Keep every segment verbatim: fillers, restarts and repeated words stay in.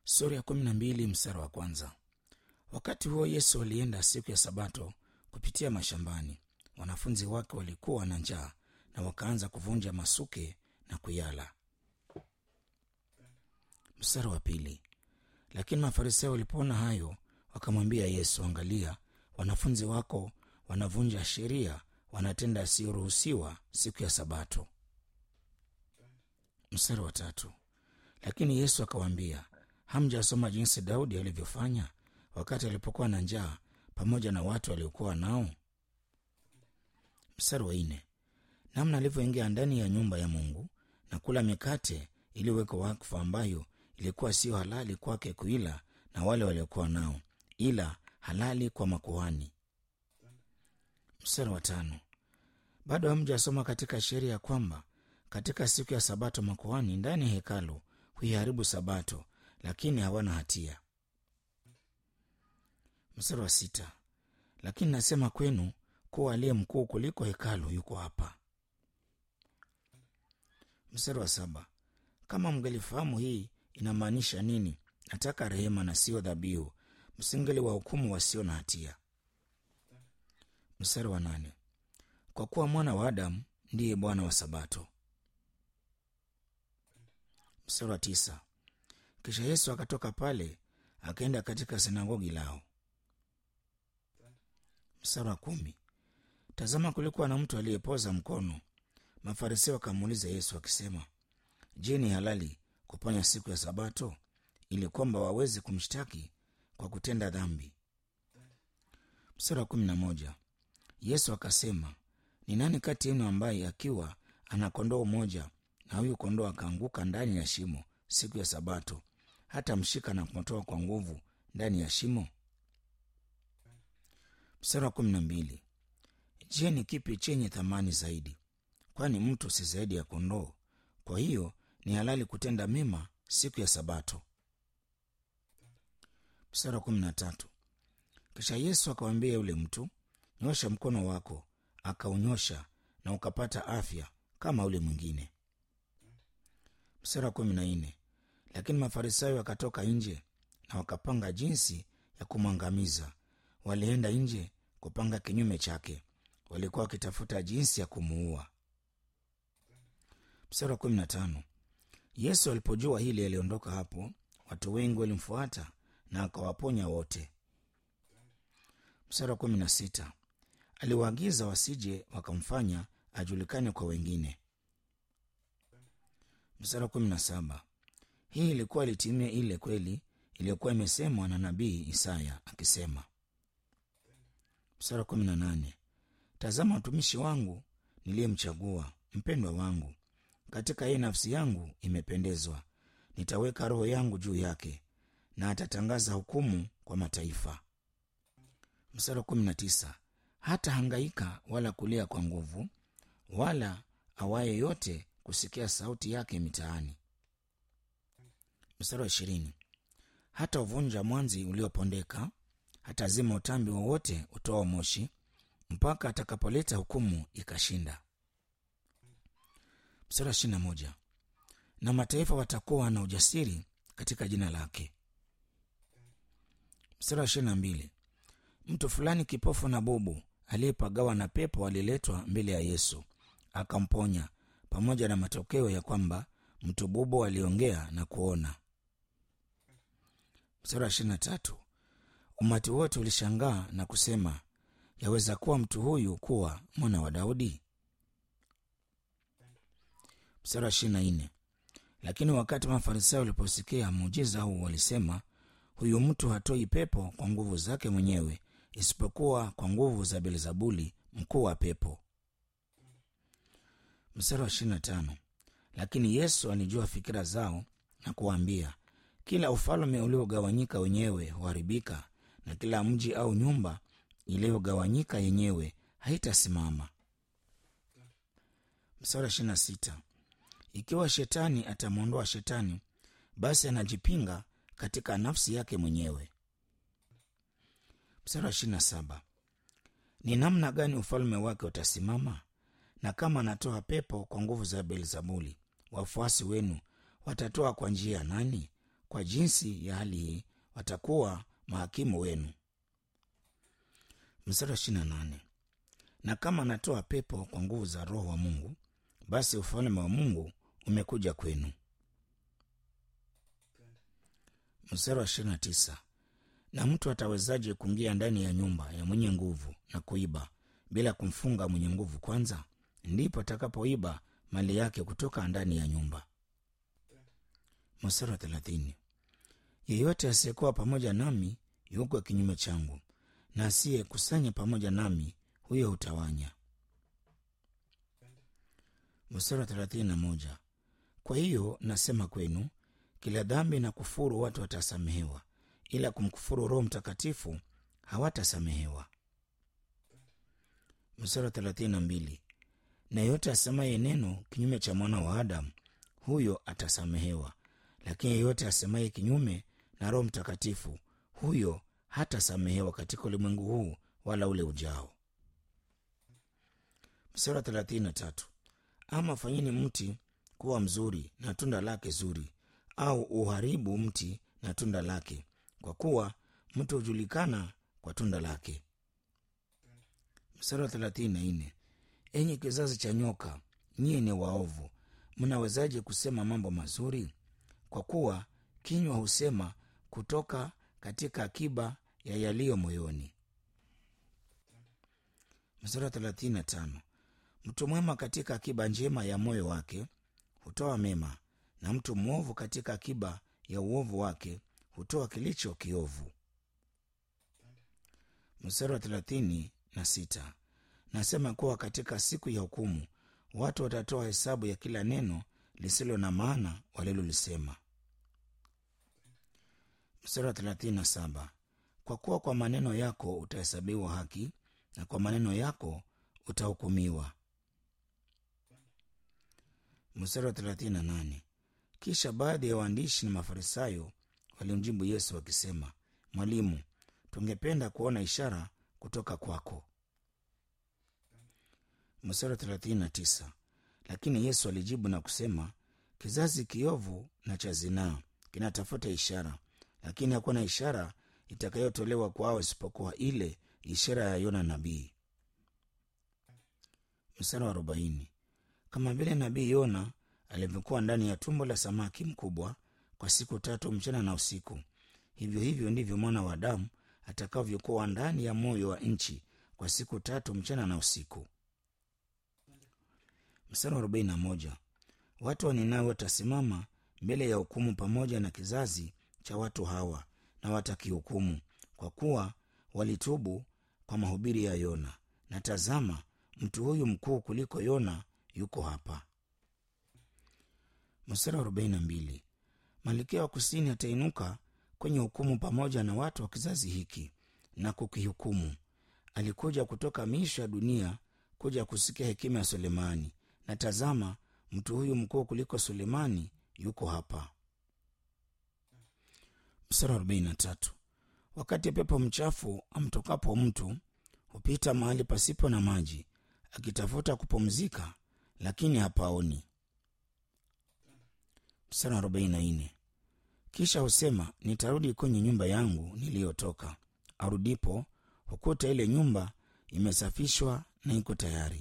Sura ya kumi na mbili mstari wa kwanza. Wakati huo Yesu alienda siku ya Sabato kupitia mashambani. Wanafunzi wake walikuwa na njaa na wakaanza kuvunja masuke na kuyala. Mstari wa pili. Lakini Mafarisayo walipoona hayo wakamwambia Yesu, angalia, wanafunzi wako wanavunja sheria, wanatenda yasiyoruhusiwa siku ya Sabato. Mstari wa tatu. Lakini Yesu akawaambia, hamjasoma jinsi Daudi alivyofanya wakati alipokuwa na njaa pamoja na watu waliokuwa nao? Mstari wa nne. Namna alivyoingia ndani ya nyumba ya Mungu na kula mikate iliyowekwa wakfu, ambayo ilikuwa sio halali kwake kuila na wale waliokuwa nao, ila halali kwa makuhani. Mstari wa tano. Bado hamjasoma katika sheria ya kwamba katika siku ya Sabato makuhani ndani ya hekalu huiharibu Sabato, lakini hawana hatia. Mstari wa sita. Lakini nasema kwenu kuwa aliye mkuu kuliko hekalu yuko hapa. Mstari wa saba. Kama mngelifahamu hii inamaanisha nini, nataka rehema na sio dhabihu, msingeli wa hukumu wasio na hatia. Mstari wa nane. Kwa kuwa mwana wa Adamu ndiye Bwana wa Sabato. Mstari wa tisa. Kisha Yesu akatoka pale akaenda katika sinagogi lao. Mstari wa kumi. Tazama, kulikuwa na mtu aliyepoza mkono. Mafarisayo wakamuuliza Yesu akisema, je, ni halali kuponya siku ya Sabato, ili kwamba waweze kumshtaki kwa kutenda dhambi? Mstari wa kumi na moja. Yesu akasema, ni nani kati yenu ambaye akiwa ana kondoo moja na huyu kondoo akaanguka ndani ya shimo siku ya Sabato, hata mshika na kumtoa kwa nguvu ndani ya shimo? Mstari wa kumi na mbili. Je, ni kipi chenye thamani zaidi? Kwani mtu si zaidi ya kondoo? Kwa hiyo ni halali kutenda mema siku ya Sabato. Mstari wa kumi na tatu. Kisha Yesu akamwambia yule mtu, nyosha mkono wako. Akaunyosha na ukapata afya kama ule mwingine. Mstari wa kumi na nne. Lakini Mafarisayo wakatoka nje na wakapanga jinsi ya kumwangamiza. Walienda nje kupanga kinyume chake, walikuwa wakitafuta jinsi ya kumuua. Mstari wa kumi na tano. Yesu alipojua hili aliondoka hapo, watu wengi walimfuata na akawaponya wote. Mstari wa kumi na sita. Aliwaagiza wasije wakamfanya ajulikane kwa wengine. Mstari wa kumi na saba. Hii ilikuwa litimia ile kweli iliyokuwa imesemwa na nabii Isaya akisema. Mstari wa kumi na nane. Tazama mtumishi wangu niliyemchagua, mpendwa wangu, katika yeye nafsi yangu imependezwa. Nitaweka roho yangu juu yake, na atatangaza hukumu kwa mataifa. Mstari wa kumi na tisa. Hata hangaika wala kulia kwa nguvu, wala awaye yote kusikia sauti yake mitaani. Mstari wa ishirini. Hata uvunja mwanzi uliopondeka, hata zima utambi wowote utoa moshi, mpaka atakapoleta hukumu ikashinda. Mstari wa ishirini na moja. Na mataifa watakuwa na ujasiri katika jina lake. Mstari wa ishirini na mbili. Mtu fulani kipofu na bubu aliyepagawa na pepo aliletwa mbele ya Yesu, akamponya, pamoja na matokeo ya kwamba mtu bubu aliongea na kuona. Mstari wa ishirini na tatu. Umati wote ulishangaa na kusema, yaweza kuwa mtu huyu kuwa mwana wa Daudi? Mstari wa ishirini na nne. Lakini wakati Mafarisayo waliposikia muujiza huu, walisema, huyu mtu hatoi pepo kwa nguvu zake mwenyewe, isipokuwa kwa nguvu za Beelzebuli, mkuu wa pepo. Mstari wa ishirini na tano. Lakini Yesu alijua fikira zao na kuwaambia, kila ufalme uliogawanyika wenyewe huharibika, na kila mji au nyumba iliyogawanyika yenyewe haitasimama. Mstari wa ishirini na sita. Ikiwa shetani atamwondoa shetani, basi anajipinga katika nafsi yake mwenyewe. Mstari wa ishirini na saba. Ni namna gani ufalme wake utasimama? Na kama anatoa pepo kwa nguvu za Beelzebuli, wafuasi wenu watatoa kwa njia ya nani? kwa jinsi ya hali hii watakuwa mahakimu wenu. Mstari wa ishirini na nane. Na kama anatoa pepo kwa nguvu za Roho wa Mungu, basi ufalme wa Mungu umekuja kwenu. Mstari wa ishirini na tisa. Na mtu atawezaje kuingia ndani ya nyumba ya mwenye nguvu na kuiba bila kumfunga mwenye nguvu kwanza? Ndipo atakapoiba mali yake kutoka ndani ya nyumba. Mstari wa thelathini. Yeyote asiyekuwa pamoja nami yuko kinyume changu, na asiyekusanya pamoja nami huyo hutawanya. Mstari wa thelathini na moja. Kwa hiyo nasema kwenu, kila dhambi na kufuru watu watasamehewa, ila kumkufuru Roho Mtakatifu hawatasamehewa. Mstari wa thelathini na mbili. Na yeyote asemaye neno kinyume cha mwana wa Adamu, huyo atasamehewa, lakini yeyote asemaye kinyume na Roho Mtakatifu, huyo hatasamehewa katika ulimwengu huu wala ule ujao. Mstari wa thelathini na tatu. Ama fanyeni mti kuwa mzuri na tunda lake zuri, au uharibu mti na tunda lake, kwa kuwa mtu hujulikana kwa tunda lake. Mstari wa thelathini na nne. Enyi kizazi cha nyoka, nyie ni waovu, mnawezaje kusema mambo mazuri? Kwa kuwa kinywa husema kutoka katika akiba ya yaliyo moyoni. Mstari wa thelathini na tano. Mtu mwema katika akiba njema ya moyo wake hutoa mema, na mtu mwovu katika akiba ya uovu wake hutoa kilicho kiovu. Mstari wa thelathini na sita. Nasema kuwa katika siku ya hukumu watu watatoa hesabu ya kila neno lisilo na maana walilolisema. Mstari wa thelathini na saba. Kwa kuwa kwa maneno yako utahesabiwa haki, na kwa maneno yako utahukumiwa. Mstari wa thelathini na nane. Kisha baadhi ya waandishi na Mafarisayo walimjibu Yesu wakisema, Mwalimu, tungependa kuona ishara kutoka kwako. Mstari wa thelathini na tisa. Lakini Yesu alijibu na kusema, kizazi kiovu na cha zinaa kinatafuta ishara, lakini hakuna ishara itakayotolewa kwao isipokuwa ile ishara ya Yona nabii. Mstari wa arobaini. Kama vile nabii Yona alivyokuwa ndani ya tumbo la samaki mkubwa kwa siku tatu mchana na usiku, hivyo hivyo ndivyo mwana wa Adamu atakavyokuwa ndani ya moyo wa nchi kwa siku tatu mchana na usiku. Mstari wa arobaini na moja. Watu wa Ninawi watasimama mbele ya hukumu pamoja na kizazi cha watu hawa, na watakihukumu, kwa kuwa walitubu kwa mahubiri ya Yona. Na tazama, mtu huyu mkuu kuliko Yona yuko hapa. Mstari wa arobaini na mbili. Malkia wa kusini atainuka kwenye hukumu pamoja na watu wa kizazi hiki na kukihukumu. Alikuja kutoka miisho ya dunia kuja kusikia hekima ya Sulemani, na tazama, mtu huyu mkuu kuliko Sulemani yuko hapa. Mstari wa arobaini na tatu. Wakati pepo mchafu amtokapo mtu hupita mahali pasipo na maji, akitafuta kupumzika, lakini hapaoni. Mstari wa arobaini na nne. Kisha husema, nitarudi kwenye nyumba yangu niliyotoka. Arudipo hukuta ile nyumba imesafishwa na iko tayari.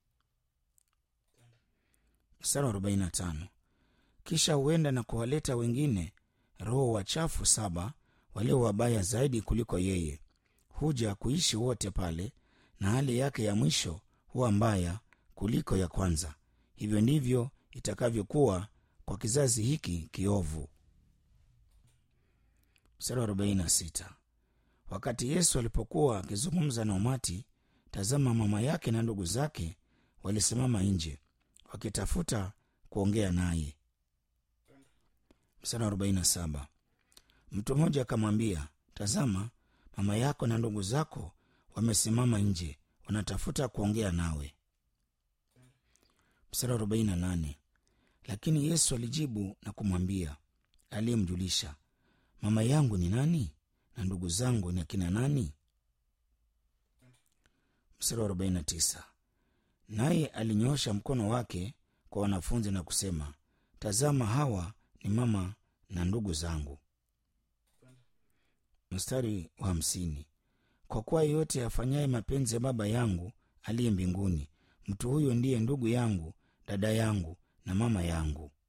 Mstari wa arobaini na tano. Kisha huenda na kuwaleta wengine roho wachafu saba walio wabaya zaidi kuliko yeye, huja kuishi wote pale, na hali yake ya mwisho huwa mbaya kuliko ya kwanza. Hivyo ndivyo itakavyokuwa kwa kizazi hiki kiovu. Mstari wa arobaini na sita. Wakati Yesu alipokuwa akizungumza na umati, tazama, mama yake na ndugu zake walisimama nje wakitafuta kuongea naye. Mstari wa arobaini na saba. Mtu mmoja akamwambia, tazama, mama yako na ndugu zako wamesimama nje wanatafuta kuongea nawe. Mstari wa arobaini na nane. Lakini Yesu alijibu na kumwambia aliyemjulisha, mama yangu ni nani na ndugu zangu ni akina nani? Mstari wa arobaini na tisa. Naye alinyoosha mkono wake kwa wanafunzi na kusema, tazama, hawa ni mama na ndugu zangu. Mstari wa hamsini. Kwa kuwa yeyote afanyaye mapenzi ya Baba yangu aliye mbinguni, mtu huyo ndiye ndugu yangu, dada yangu na mama yangu.